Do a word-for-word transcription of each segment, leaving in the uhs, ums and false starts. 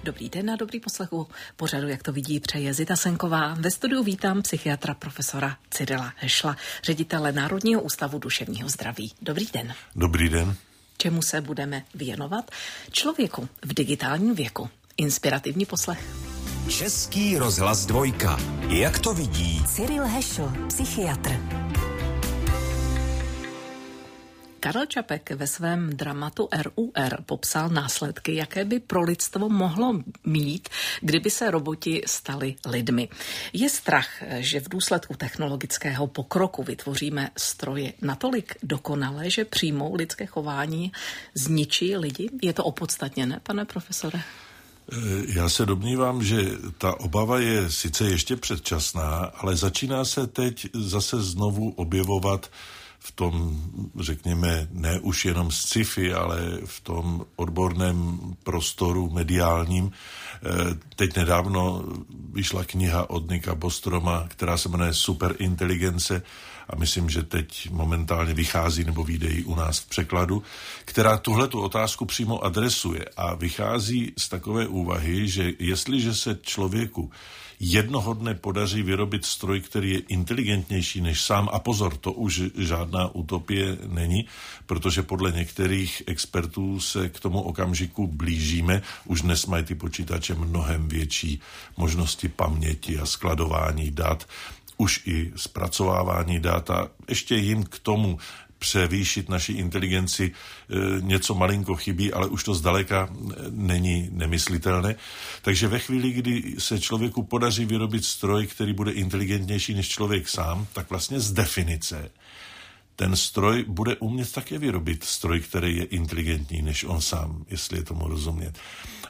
Dobrý den a dobrý poslechu pořadu, jak to vidí, přeje Zita Senková. Ve studiu vítám psychiatra profesora Cyrila Hešla, ředitele Národního ústavu duševního zdraví. Dobrý den. Dobrý den. Čemu se budeme věnovat? Člověku v digitálním věku. Inspirativní poslech. Český rozhlas dvojka. Jak to vidí Cyril Hešl, psychiatr. Karel Čapek ve svém dramatu R U R popsal následky, jaké by pro lidstvo mohlo mít, kdyby se roboti stali lidmi. Je strach, že v důsledku technologického pokroku vytvoříme stroje natolik dokonalé, že přijmou lidské chování, zničí lidi? Je to opodstatněné, pane profesore? Já se domnívám, že ta obava je sice ještě předčasná, ale začíná se teď zase znovu objevovat v tom, řekněme, ne už jenom sci-fi, ale v tom odborném prostoru mediálním. Teď nedávno vyšla kniha od Nicka Bostroma, která se jmenuje Superinteligence a myslím, že teď momentálně vychází nebo vyjde i u nás v překladu, která tuhletu otázku přímo adresuje a vychází z takové úvahy, že jestliže se člověku jednoho dne podaří vyrobit stroj, který je inteligentnější než sám, a pozor, to už žádná utopie není, protože podle některých expertů se k tomu okamžiku blížíme. Už dnes mají ty počítače mnohem větší možnosti paměti a skladování dat, už i zpracovávání dat a ještě jim k tomu převýšit naši inteligenci e, něco malinko chybí, ale už to zdaleka není nemyslitelné. Takže ve chvíli, kdy se člověku podaří vyrobit stroj, který bude inteligentnější než člověk sám, tak vlastně z definice ten stroj bude umět také vyrobit stroj, který je inteligentní než on sám, jestli je tomu rozumět.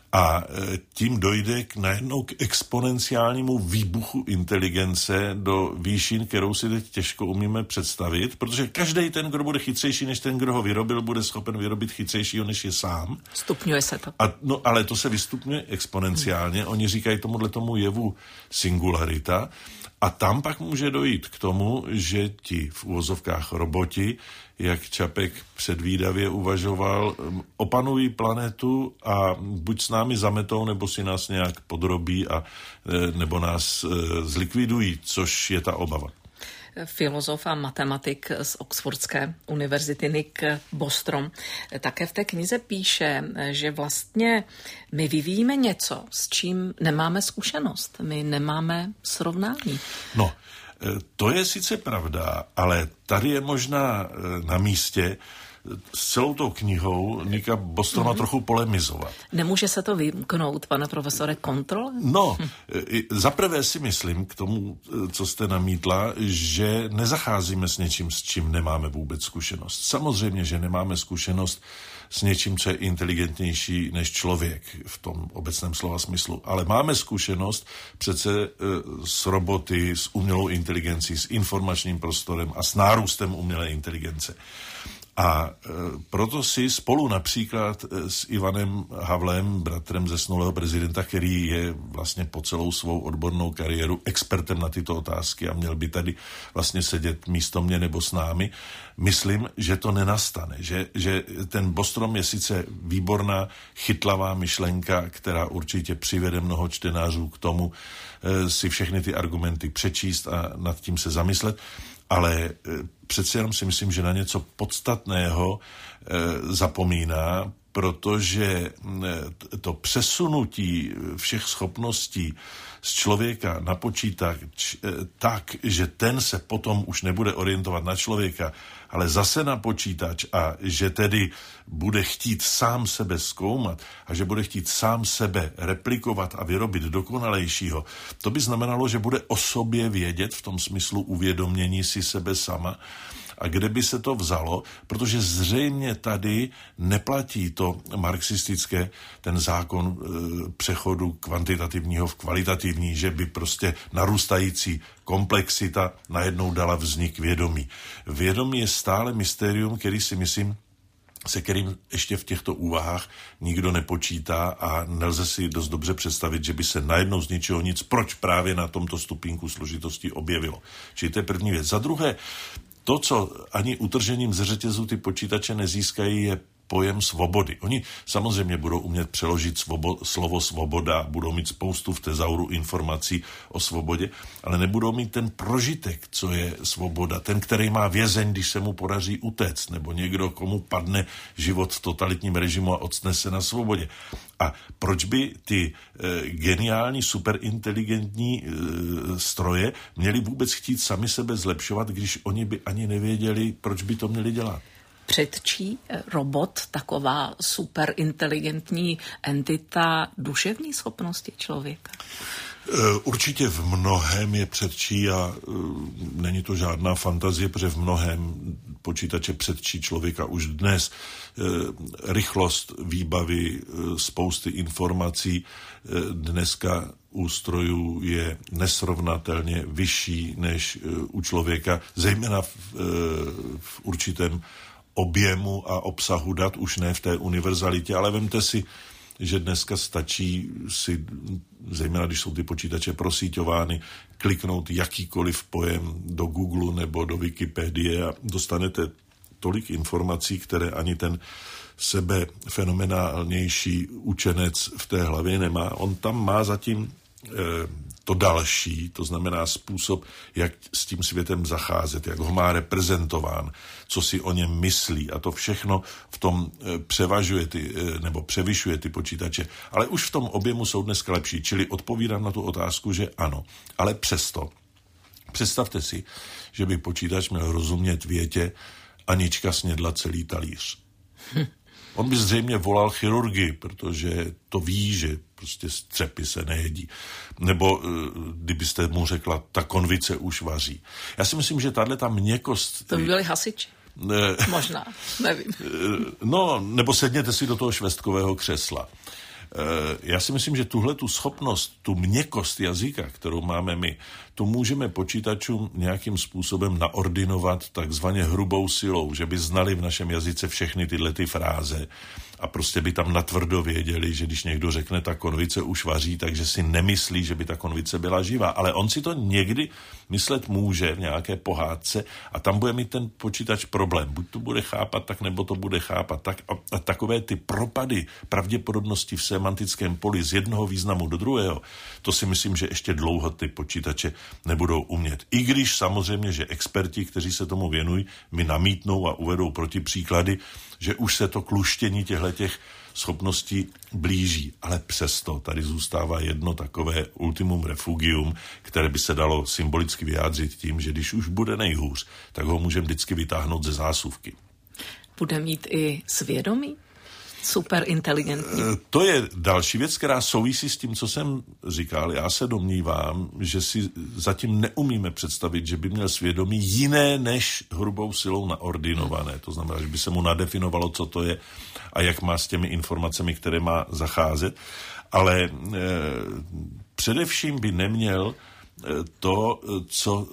A tím dojde k najednou k exponenciálnímu výbuchu inteligence do výšin, kterou si teď těžko umíme představit, protože každý ten, kdo bude chytřejší než ten, kdo ho vyrobil, bude schopen vyrobit chytřejšího než je sám. Stupňuje se to. A, no, ale to se vystupňuje exponenciálně. Hmm. Oni říkají tomuhle tomu jevu singularita. A tam pak může dojít k tomu, že ti v uvozovkách roboti, jak Čapek předvídavě uvažoval, opanují planetu a buď s námi zametou, nebo si nás nějak podrobí a nebo nás zlikvidují, což je ta obava. Filozof a matematik z Oxfordské univerzity Nick Bostrom také v té knize píše, že vlastně my vyvíjíme něco, s čím nemáme zkušenost, my nemáme srovnání. No, to je sice pravda, ale tady je možná na místě s celou tou knihou Nicka Bostroma mm-hmm. trochu polemizovat. Nemůže se to vymknout, pane profesore, kontrole? No, zaprvé si myslím k tomu, co jste namítla, že nezacházíme s něčím, s čím nemáme vůbec zkušenost. Samozřejmě, že nemáme zkušenost s něčím, co je inteligentnější než člověk v tom obecném slova smyslu. Ale máme zkušenost přece s roboty, s umělou inteligencí, s informačním prostorem a s nárůstem umělé inteligence. A e, proto si spolu například e, s Ivanem Havlem, bratrem zesnulého prezidenta, který je vlastně po celou svou odbornou kariéru expertem na tyto otázky a měl by tady vlastně sedět místo mě nebo s námi, myslím, že to nenastane. Že, že ten Bostrom je sice výborná, chytlavá myšlenka, která určitě přivede mnoho čtenářů k tomu e, si všechny ty argumenty přečíst a nad tím se zamyslet, ale přece jenom si myslím, že na něco podstatného e, zapomíná, protože to přesunutí všech schopností z člověka na počítač tak, že ten se potom už nebude orientovat na člověka, ale zase na počítač a že tedy bude chtít sám sebe zkoumat a že bude chtít sám sebe replikovat a vyrobit dokonalejšího, to by znamenalo, že bude o sobě vědět v tom smyslu uvědomění si sebe sama. A kde by se to vzalo? Protože zřejmě tady neplatí to marxistické, ten zákon e, přechodu kvantitativního v kvalitativní, že by prostě narůstající komplexita najednou dala vznik vědomí. Vědomí je stále mystérium, který si myslím, se kterým ještě v těchto úvahách nikdo nepočítá a nelze si dost dobře představit, že by se najednou z ničeho nic, proč právě na tomto stupínku složitosti objevilo. Čili to je první věc. Za druhé, to, co ani utržením ze řetězu ty počítače nezískají, je pojem svobody. Oni samozřejmě budou umět přeložit svobo, slovo svoboda, budou mít spoustu v tezauru informací o svobodě, ale nebudou mít ten prožitek, co je svoboda. Ten, který má vězeň, když se mu podaří utéct, nebo někdo, komu padne život v totalitním režimu a octne se na svobodě. A proč by ty e, geniální, superinteligentní e, stroje měli vůbec chtít sami sebe zlepšovat, když oni by ani nevěděli, proč by to měli dělat? Předčí robot, taková superinteligentní entita, duševní schopnosti člověka? Určitě v mnohém je předčí a není to žádná fantazie, protože v mnohém počítače předčí člověka už dnes. Rychlost výbavy, spousty informací dneska u strojů je nesrovnatelně vyšší než u člověka, zejména v, v určitém objemu a obsahu dat, už ne v té univerzalitě, ale vemte si, že dneska stačí si, zejména když jsou ty počítače prosíťovány, kliknout jakýkoliv pojem do Google nebo do Wikipedie a dostanete tolik informací, které ani ten sebe fenomenálnější učenec v té hlavě nemá. On tam má zatím eh, to další, to znamená způsob, jak s tím světem zacházet, jak ho má reprezentován, co si o něm myslí a to všechno v tom převažuje ty, nebo převyšuje ty počítače. Ale už v tom objemu jsou dneska lepší, čili odpovídám na tu otázku, že ano. Ale přesto, představte si, že by počítač měl rozumět větě Anička snědla celý talíř. Hm. On by zřejmě volal chirurgii, protože to ví, že prostě střepy se nejedí. Nebo kdybyste mu řekla, ta konvice už vaří. Já si myslím, že tahle ta měkost... To by byli hasiči. Ne, Možná, nevím. No, nebo sedněte si do toho švestkového křesla. Já si myslím, že tuhle tu schopnost, tu měkost jazyka, kterou máme my, tu můžeme počítačům nějakým způsobem naordinovat takzvaně hrubou silou, že by znali v našem jazyce všechny tyhle ty fráze a prostě by tam natvrdo věděli, že když někdo řekne, ta konvice už vaří, takže si nemyslí, že by ta konvice byla živá. Ale on si to někdy myslet může v nějaké pohádce a tam bude mít ten počítač problém. Buď to bude chápat tak, nebo to bude chápat tak. A, a takové ty propady pravděpodobnosti v semantickém poli z jednoho významu do druhého, to si myslím, že ještě dlouho ty počítače nebudou umět. I když samozřejmě, že experti, kteří se tomu věnují, mi namítnou a uvedou protipříklady, že už se to kluštění těchto schopností blíží. Ale přesto tady zůstává jedno takové ultimum refugium, které by se dalo symbolicky vyjádřit tím, že když už bude nejhůř, tak ho můžeme vždycky vytáhnout ze zásuvky. Bude mít i svědomí? Super inteligentní. To je další věc, která souvisí s tím, co jsem říkal. Já se domnívám, že si zatím neumíme představit, že by měl svědomí jiné než hrubou silou naordinované. To znamená, že by se mu nadefinovalo, co to je a jak má s těmi informacemi, které má zacházet. Ale e, především by neměl to, co,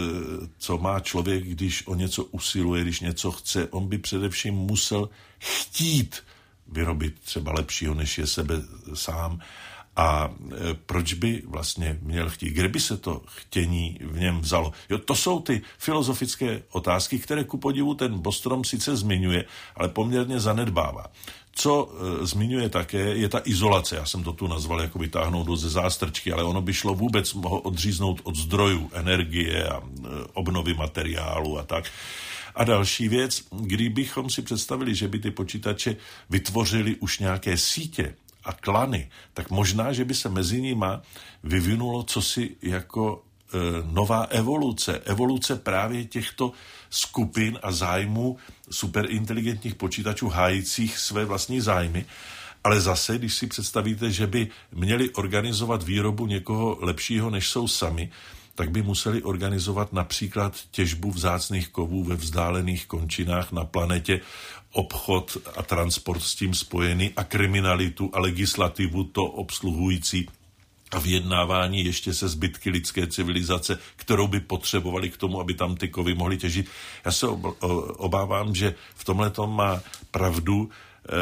co má člověk, když o něco usiluje, když něco chce. On by především musel chtít vyrobit třeba lepšího, než je sebe sám. A proč by vlastně měl chtít? Kde by se to chtění v něm vzalo? Jo, to jsou ty filozofické otázky, které ku podivu ten Bostrom sice zmiňuje, ale poměrně zanedbává. Co e, zmiňuje také, je ta izolace. Já jsem to tu nazval jako vytáhnout do ze zástrčky, ale ono by šlo vůbec ho odříznout od zdrojů energie a e, obnovy materiálu a tak. A další věc, kdybychom si představili, že by ty počítače vytvořili už nějaké sítě a klany, tak možná, že by se mezi nima vyvinulo cosi jako e, nová evoluce. Evoluce právě těchto skupin a zájmů superinteligentních počítačů hájících své vlastní zájmy. Ale zase, když si představíte, že by měli organizovat výrobu někoho lepšího, než jsou sami, tak by museli organizovat například těžbu vzácných kovů ve vzdálených končinách na planetě, obchod a transport s tím spojený a kriminalitu a legislativu to obsluhující a vyjednávání ještě se zbytky lidské civilizace, kterou by potřebovali k tomu, aby tam ty kovy mohly těžit. Já se obávám, že v tomhletom má pravdu eh,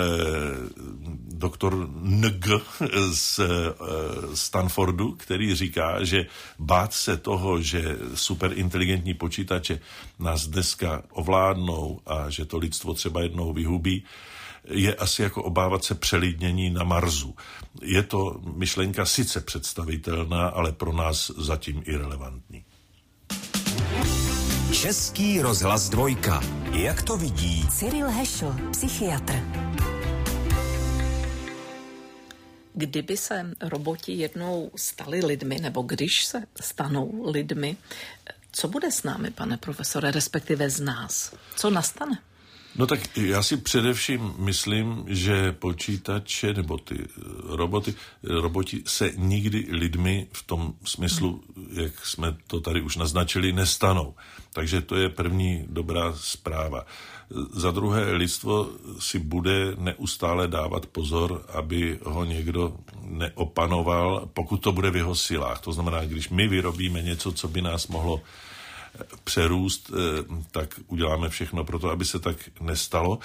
doktor Ng z eh, Stanfordu, který říká, že bát se toho, že superinteligentní počítače nás dneska ovládnou a že to lidstvo třeba jednou vyhubí, je asi jako obávat se přelidnění na Marsu. Je to myšlenka sice představitelná, ale pro nás zatím irelevantní. Český rozhlas dvojka. Jak to vidí Cyril Hešl, psychiatr. Kdyby se roboti jednou stali lidmi, nebo když se stanou lidmi, co bude s námi, pane profesore, respektive z nás? Co nastane? No tak já si především myslím, že počítače nebo ty roboty, roboti se nikdy lidmi v tom smyslu, jak jsme to tady už naznačili, nestanou. Takže to je první dobrá zpráva. Za druhé, lidstvo si bude neustále dávat pozor, aby ho někdo neopanoval, pokud to bude v jeho silách. To znamená, když my vyrobíme něco, co by nás mohlo přerůst, tak uděláme všechno pro to, aby se tak nestalo.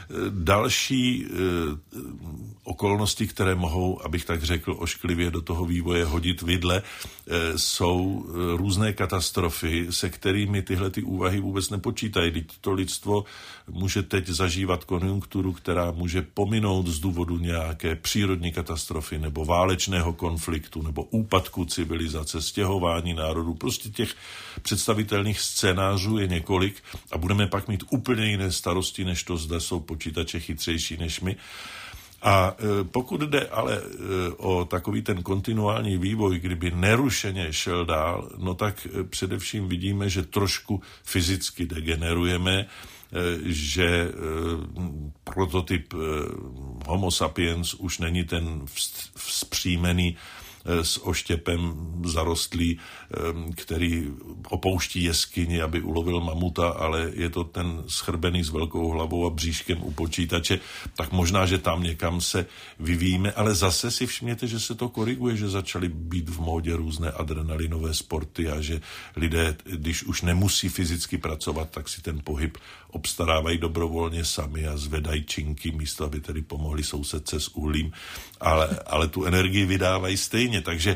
Další okolnosti, které mohou, abych tak řekl, ošklivě do toho vývoje hodit vidle, jsou různé katastrofy, se kterými tyhle ty úvahy vůbec nepočítají. Teď to lidstvo může teď zažívat konjunkturu, která může pominout z důvodu nějaké přírodní katastrofy nebo válečného konfliktu nebo úpadku civilizace, stěhování národů. Prostě těch představitelných scénářů je několik a budeme pak mít úplně jiné starosti, než to, zda jsou počítače chytřejší než my. A pokud jde ale o takový ten kontinuální vývoj, kdyby nerušeně šel dál, no tak především vidíme, že trošku fyzicky degenerujeme, že prototyp Homo sapiens už není ten vzpřímený s oštěpem zarostlý, který opouští jeskyni, aby ulovil mamuta, ale je to ten schrbený s velkou hlavou a bříškem u počítače, tak možná, že tam někam se vyvíjíme, ale zase si všimněte, že se to koriguje, že začaly být v módě různé adrenalinové sporty a že lidé, když už nemusí fyzicky pracovat, tak si ten pohyb obstarávají dobrovolně sami a zvedají činky místo, aby tedy pomohli sousedce s uhlím, ale, ale tu energii vydávají stejně. Takže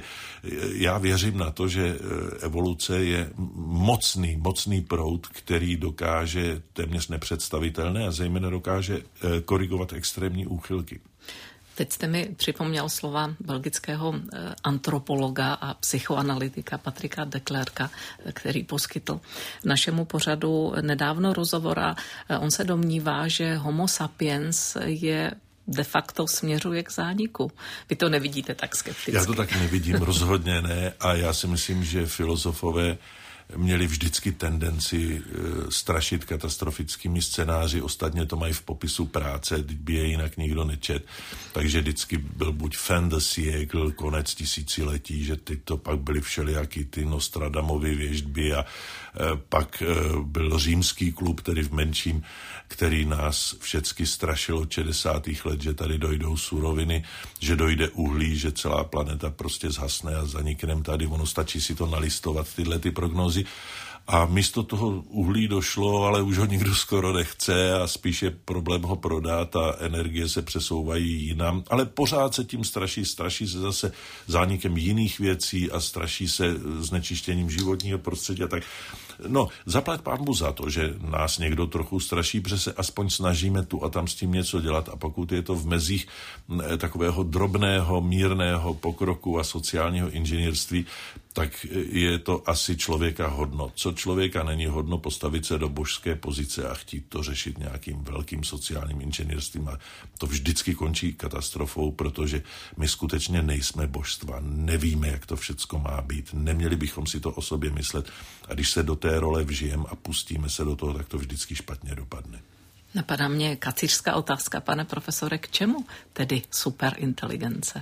já věřím na to, že evoluce je mocný, mocný proud, který dokáže téměř nepředstavitelné a zejména dokáže korigovat extrémní úchylky. Teď jste mi připomněl slova belgického antropologa a psychoanalytika Patrika de Klerka, který poskytl našemu pořadu nedávno rozhovor a on se domnívá, že Homo sapiens je de facto směřuje k zániku. Vy to nevidíte tak skepticky. Já to tak nevidím, rozhodně ne. A já si myslím, že filozofové měli vždycky tendenci e, strašit katastrofickými scénáři. Ostatně to mají v popisu práce, by je jinak nikdo nečet. Takže vždycky byl buď fin de siècle, konec tisíciletí, že ty to pak byly všelijaký ty Nostradamovy věštby a e, pak e, byl římský klub, tedy v menším, který nás všecky strašil od šedesátých let, že tady dojdou suroviny, že dojde uhlí, že celá planeta prostě zhasne a zanikneme tady. Ono stačí si to nalistovat, tyhle ty prognózy. A místo toho uhlí došlo, ale už ho nikdo skoro nechce a spíš je problém ho prodat a energie se přesouvají jinam. Ale pořád se tím straší, straší se zase zánikem jiných věcí a straší se znečištěním životního prostředí a tak. No, zaplať pánbu za to, že nás někdo trochu straší, protože se aspoň snažíme tu a tam s tím něco dělat a pokud je to v mezích takového drobného, mírného pokroku a sociálního inženýrství, tak je to asi člověka hodno. Co člověka není hodno postavit se do božské pozice a chtít to řešit nějakým velkým sociálním inženýrstvím a to vždycky končí katastrofou, protože my skutečně nejsme božstva, nevíme, jak to všecko má být, neměli bychom si to o sobě myslet a když se do té role vžijeme a pustíme se do toho, tak to vždycky špatně dopadne. Napadá mě kacířská otázka, pane profesore, k čemu tedy superinteligence?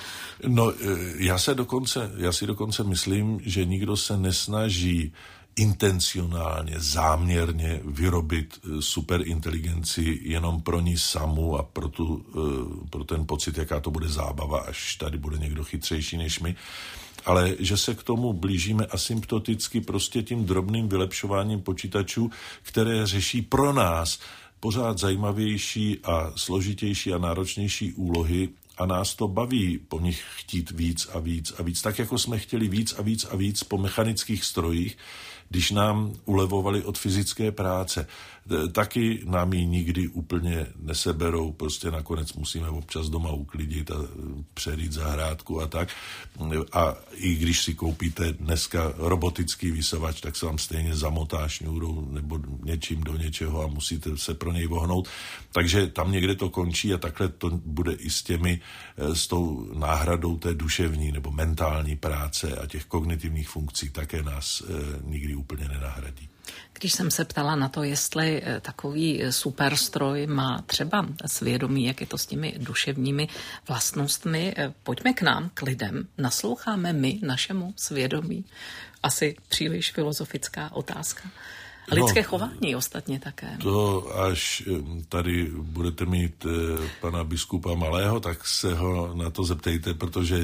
No, já se dokonce, já si dokonce myslím, že nikdo se nesnaží intencionálně, záměrně vyrobit superinteligenci jenom pro ní samu a pro, tu, pro ten pocit, jaká to bude zábava, až tady bude někdo chytřejší než my, ale že se k tomu blížíme asymptoticky prostě tím drobným vylepšováním počítačů, které řeší pro nás pořád zajímavější a složitější a náročnější úlohy a nás to baví po nich chtít víc a víc a víc. Tak jako jsme chtěli víc a víc a víc po mechanických strojích, když nám ulevovali od fyzické práce. Taky nám ji nikdy úplně neseberou, prostě nakonec musíme občas doma uklidit a přerít zahrádku a tak. A i když si koupíte dneska robotický vysavač, tak se vám stejně zamotá šňůrou nebo něčím do něčeho a musíte se pro něj vohnout. Takže tam někde to končí a takhle to bude i s těmi, s tou náhradou té duševní nebo mentální práce a těch kognitivních funkcí také nás nikdy úplně nenahradí. Když jsem se ptala na to, jestli takový superstroj má třeba svědomí, jak je to s těmi duševními vlastnostmi, pojďme k nám, k lidem. Nasloucháme my našemu svědomí? Asi příliš filozofická otázka. Lidské no, chování ostatně také. To až tady budete mít pana biskupa Malého, tak se ho na to zeptejte, protože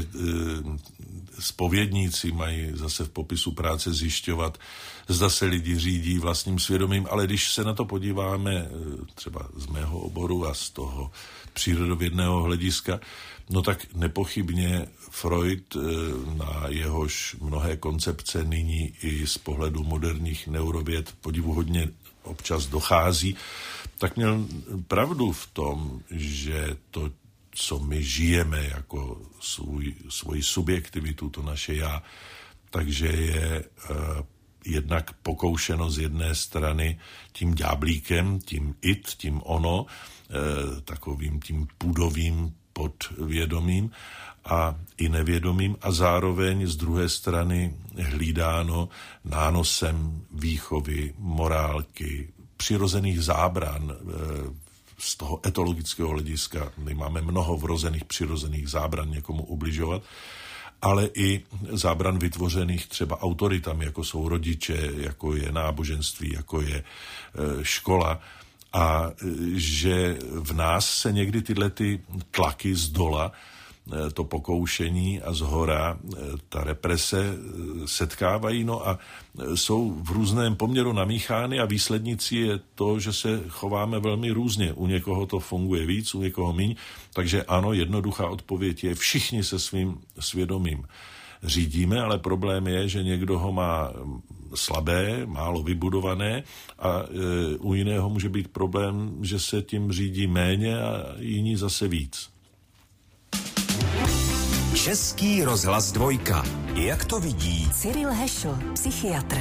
zpovědníci mají zase v popisu práce zjišťovat, zda se lidi řídí vlastním svědomím, ale když se na to podíváme třeba z mého oboru a z toho přírodovědného hlediska, no tak nepochybně Freud, na jehož mnohé koncepce nyní i z pohledu moderních neurověd podivuhodně občas dochází, tak měl pravdu v tom, že to, co my žijeme jako svůj, svoji subjektivitu, to naše já, takže je uh, jednak pokoušeno z jedné strany tím ďáblíkem, tím it, tím ono, uh, takovým tím pudovým podvědomím a i nevědomým a zároveň z druhé strany hlídáno nánosem výchovy, morálky, přirozených zábran. Z toho etologického hlediska my máme mnoho vrozených přirozených zábran někomu ubližovat, ale i zábran vytvořených třeba autoritami, jako jsou rodiče, jako je náboženství, jako je škola. A že v nás se někdy tyhle ty tlaky z dola, to pokoušení a zhora, ta represe setkávají, no a jsou v různém poměru namíchány a výslednicí je to, že se chováme velmi různě. U někoho to funguje víc, u někoho míň, takže ano, jednoduchá odpověď je, všichni se svým svědomím řídíme, ale problém je, že někdo ho má slabé, málo vybudované a e, u jiného může být problém, že se tím řídí méně a jiní zase víc. Český rozhlas dvojka. Jak to vidí Cyril Hešl, psychiatr.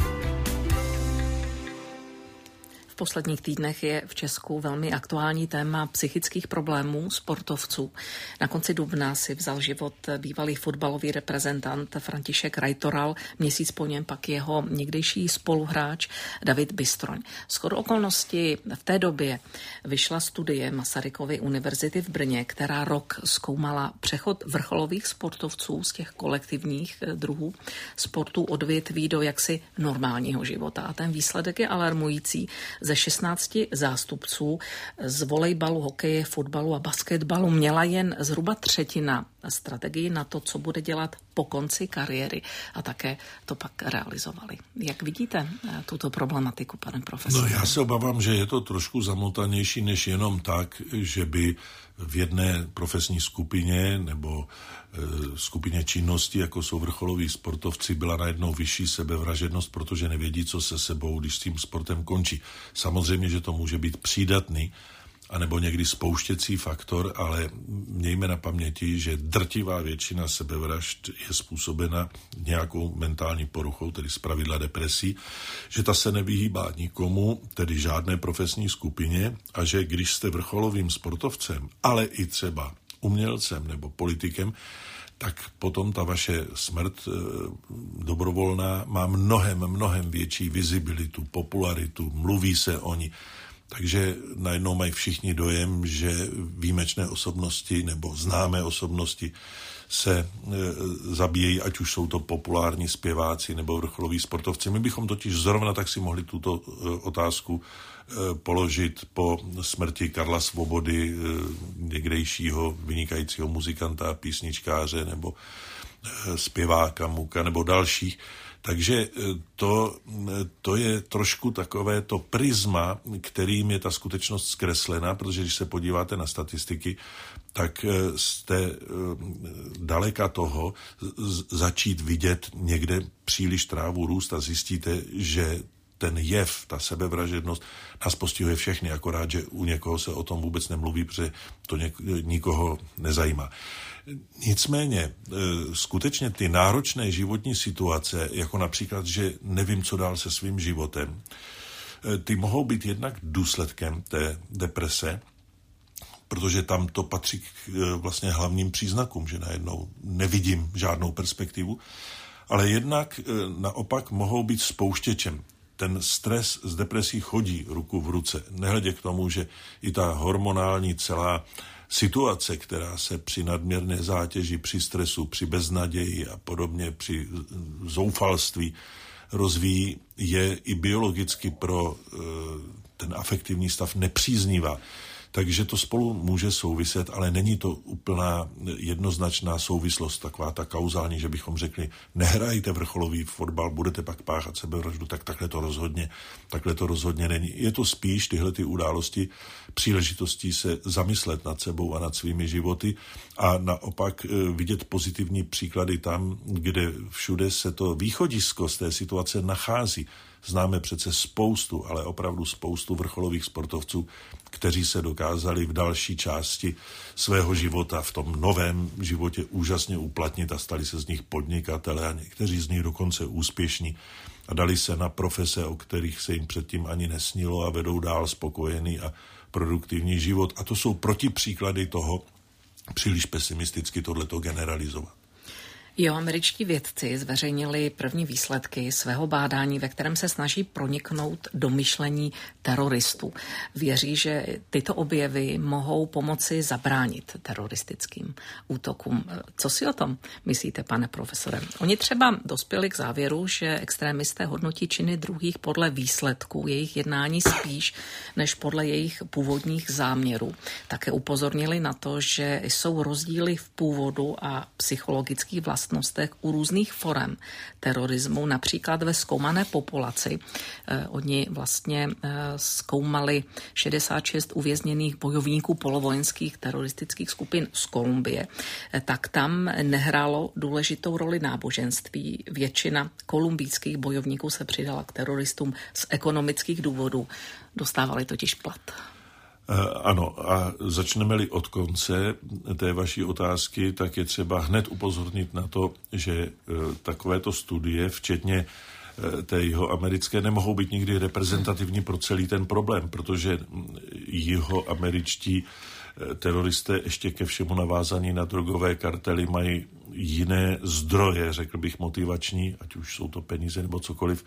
V posledních týdnech je v Česku velmi aktuální téma psychických problémů sportovců. Na konci dubna si vzal život bývalý fotbalový reprezentant František Rajtoral, měsíc po něm pak jeho někdejší spoluhráč David Bystroň. Shodou okolností v té době vyšla studie Masarykovy univerzity v Brně, která rok zkoumala přechod vrcholových sportovců z těch kolektivních druhů sportů odvětví do jaksi normálního života. A ten výsledek je alarmující. Ze šestnácti zástupců z volejbalu, hokeje, fotbalu a basketbalu měla jen zhruba třetina strategii na to, co bude dělat po konci kariéry a také to pak realizovali. Jak vidíte tuto problematiku, pane profesore? No já se obávám, že je to trošku zamotanější než jenom tak, že by v jedné profesní skupině nebo e, skupině činnosti, jako jsou vrcholoví sportovci, byla najednou vyšší sebevražednost, protože nevědí, co se sebou, když s tím sportem končí. Samozřejmě, že to může být přídatný, anebo někdy spouštěcí faktor, ale mějme na paměti, že drtivá většina sebevražd je způsobena nějakou mentální poruchou, tedy zpravidla depresí, že ta se nevyhýbá nikomu, tedy žádné profesní skupině, a že když jste vrcholovým sportovcem, ale i třeba umělcem nebo politikem, tak potom ta vaše smrt e, dobrovolná má mnohem, mnohem větší vizibilitu, popularitu, mluví se o ní. Takže najednou mají všichni dojem, že výjimečné osobnosti nebo známé osobnosti se e, zabíjejí, ať už jsou to populární zpěváci nebo vrcholoví sportovci. My bychom totiž zrovna tak si mohli tuto e, otázku e, položit po smrti Karla Svobody, e, někdejšího vynikajícího muzikanta, písničkáře nebo e, zpěváka Muka nebo dalších. Takže to, to je trošku takové to prisma, kterým je ta skutečnost zkreslena, protože když se podíváte na statistiky, tak jste daleka toho začít vidět někde příliš trávu růst a zjistíte, že ten jev, ta sebevražednost nás postihuje všechny, akorát, že u někoho se o tom vůbec nemluví, protože to něk- nikoho nezajímá. Nicméně, skutečně ty náročné životní situace, jako například, že nevím, co dál se svým životem, ty mohou být jednak důsledkem té deprese, protože tam to patří k vlastně hlavním příznakům, že najednou nevidím žádnou perspektivu, ale jednak naopak mohou být spouštěčem. Ten stres z depresí chodí ruku v ruce. Nehledě k tomu, že i ta hormonální celá situace, která se při nadměrné zátěži, při stresu, při beznaději a podobně, při zoufalství rozvíjí, je i biologicky pro ten afektivní stav nepříznivá. Takže to spolu může souviset, ale není to úplná jednoznačná souvislost, taková ta kauzální, že bychom řekli, nehrajte vrcholový fotbal, budete pak páchat sebevraždu, tak takhle to rozhodně, takhle to rozhodně není. Je to spíš tyhle ty události příležitostí se zamyslet nad sebou a nad svými životy a naopak vidět pozitivní příklady tam, kde všude se to východisko z té situace nachází. Známe přece spoustu, ale opravdu spoustu vrcholových sportovců, kteří se dokázali v další části svého života, v tom novém životě úžasně uplatnit a stali se z nich podnikatele a někteří z nich dokonce úspěšní a dali se na profese, o kterých se jim předtím ani nesnilo a vedou dál spokojený a produktivní život. A to jsou protipříklady toho, příliš pesimisticky tohleto generalizovat. Jo, američtí vědci zveřejnili první výsledky svého bádání, ve kterém se snaží proniknout do myšlení teroristů. Věří, že tyto objevy mohou pomoci zabránit teroristickým útokům. Co si o tom myslíte, pane profesore? Oni třeba dospěli k závěru, že extrémisté hodnotí činy druhých podle výsledků jejich jednání spíš než podle jejich původních záměrů. Také upozornili na to, že jsou rozdíly v původu a psychologických vlastnostech u různých forem terorismu, například ve zkoumané populaci. Eh, oni vlastně eh, zkoumali šedesát šest uvězněných bojovníků polovojenských teroristických skupin z Kolumbie. Eh, tak tam nehrálo důležitou roli náboženství. Většina kolumbijských bojovníků se přidala k teroristům z ekonomických důvodů. Dostávali totiž plat. Ano, a začneme-li od konce té vaší otázky, tak je třeba hned upozornit na to, že takovéto studie, včetně té jihoamerické, nemohou být nikdy reprezentativní pro celý ten problém, protože jihoameričtí teroristé ještě ke všemu navázaní na drogové kartely mají jiné zdroje, řekl bych motivační, ať už jsou to peníze nebo cokoliv,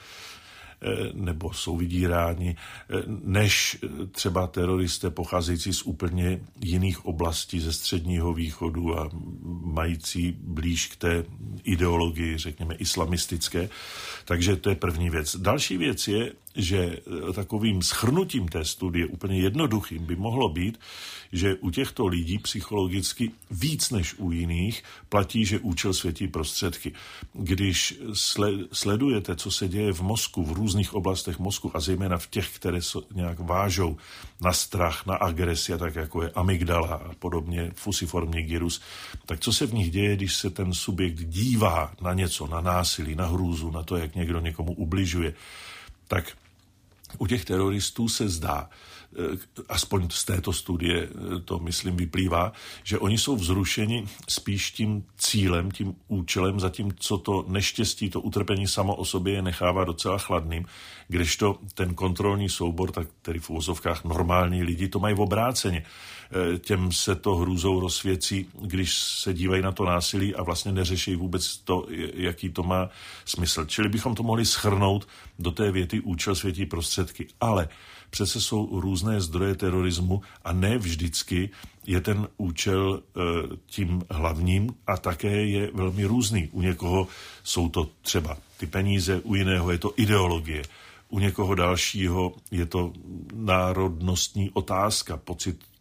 nebo jsou vydíráni, než třeba teroristé pocházející z úplně jiných oblastí ze Středního východu a mající blíž k té ideologii, řekněme, islamistické. Takže to je první věc. Další věc je, že takovým shrnutím té studie, úplně jednoduchým, by mohlo být, že u těchto lidí psychologicky víc než u jiných platí, že účel světí prostředky. Když sledujete, co se děje v mozku, v různých oblastech mozku a zejména v těch, které se nějak vážou na strach, na agresi, tak jako je amygdala a podobně, fusiformní gyrus, tak co se v nich děje, když se ten subjekt dívá na něco, na násilí, na hrůzu, na to, jak někdo někomu ubližuje, tak u těch teroristů se zdá, aspoň z této studie to, myslím, vyplývá, že oni jsou vzrušeni spíš tím cílem, tím účelem, zatímco to neštěstí, to utrpení samo o sobě je nechává docela chladným, kdežto ten kontrolní soubor, tak tedy v uvozovkách normální lidi, to mají v obráceně. Těm se to hrůzou rozsvěcí, když se dívají na to násilí a vlastně neřeší vůbec to, jaký to má smysl. Čili bychom to mohli shrnout do té věty účel světí prostředky. Ale přece jsou různé zdroje terorismu a ne vždycky je ten účel e, tím hlavním a také je velmi různý. U někoho jsou to třeba ty peníze, u jiného je to ideologie. U někoho dalšího je to národnostní otázka, pocit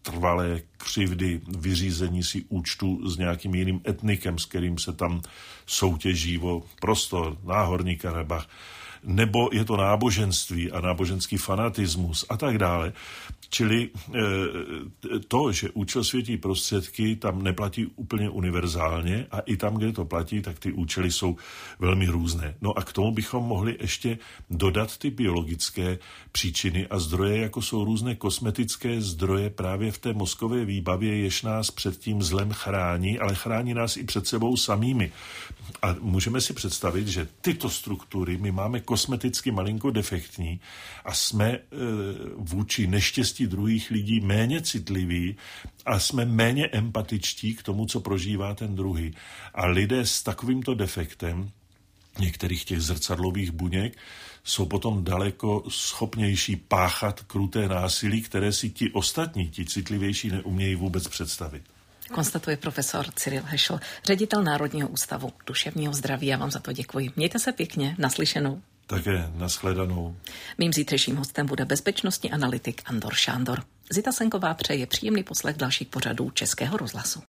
trvalé křivdy, vyřízení si účtu s nějakým jiným etnikem, s kterým se tam soutěží o prostor, Náhorní Karabach, nebo je to náboženství a náboženský fanatismus a tak dále. Čili to, že účel světí prostředky, tam neplatí úplně univerzálně a i tam, kde to platí, tak ty účely jsou velmi různé. No a k tomu bychom mohli ještě dodat ty biologické příčiny a zdroje, jako jsou různé kosmetické zdroje právě v té mozkové výbavě, jež nás před tím zlem chrání, ale chrání nás i před sebou samými. A můžeme si představit, že tyto struktury my máme kosmeticky malinko defektní a jsme e, vůči neštěstí druhých lidí méně citliví a jsme méně empatičtí k tomu, co prožívá ten druhý. A lidé s takovýmto defektem některých těch zrcadlových buněk jsou potom daleko schopnější páchat kruté násilí, které si ti ostatní, ti citlivější, neumějí vůbec představit. Konstatuje profesor Cyril Hešl, ředitel Národního ústavu duševního zdraví. Já vám za to děkuji. Mějte se pěkně, naslyšenou. Také nashledanou. Mým zítřejším hostem bude bezpečnostní analytik Andor Šándor. Zita Senková přeje příjemný poslech dalších pořadů Českého rozhlasu.